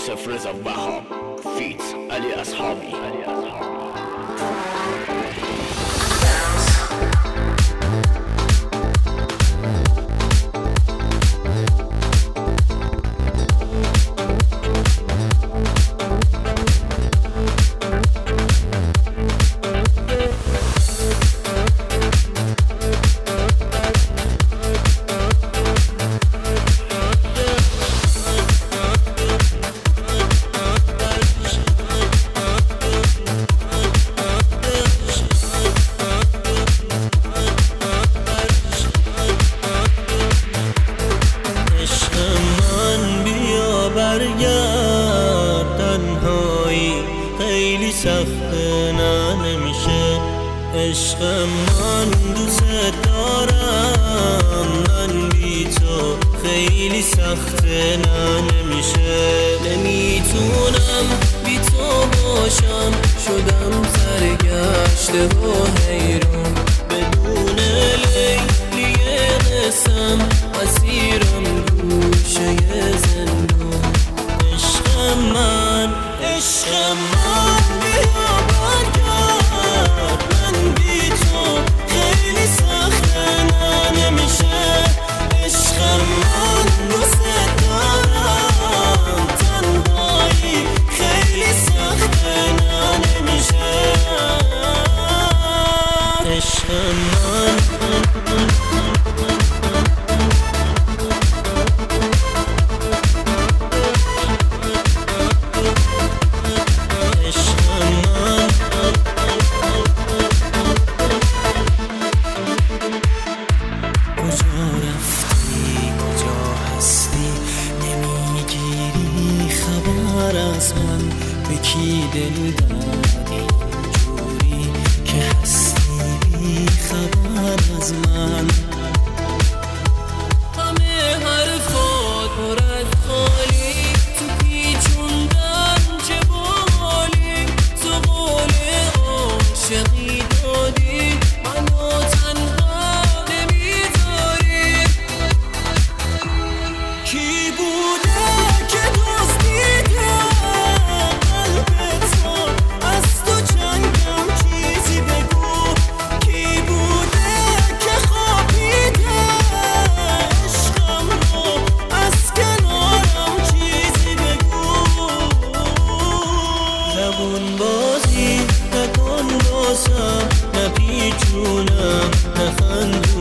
عاطف رضا وهاب فیت علی اصحابی. برگرد تنهایی خیلی سخته نه نمیشه. عشق من دوست دارم، من بی تو خیلی سخته نه نمیشه. نمیتونم بی تو باشم، شدم سرگشته و حیران. بدون لیلی قسم اسیرم گوشه زندون. عشق من بیا برگرد، من بی تو خیلی سخته نه نمیشه. عشق من دوست دارم، تنهایی خیلی سخته نه نمیشه. عشق من کجا رفتی کجا هستی، نمیگیری خبر از من. به کی دل دادی اینجوری که هستی بی خبر از من. همه حرفات پر از خالی، تو پیچوندن چه بالی. تو قول عاشقی دادی منو تنها نمیذاری. کی بوده که دزدیده قلبت رو از تو چنگم، چیزی بگو. کی بوده که خوابیده عشقم رو از کنارم، چیزی بگو. زبون بازی نکن باسم، نپیچونم نخندونم.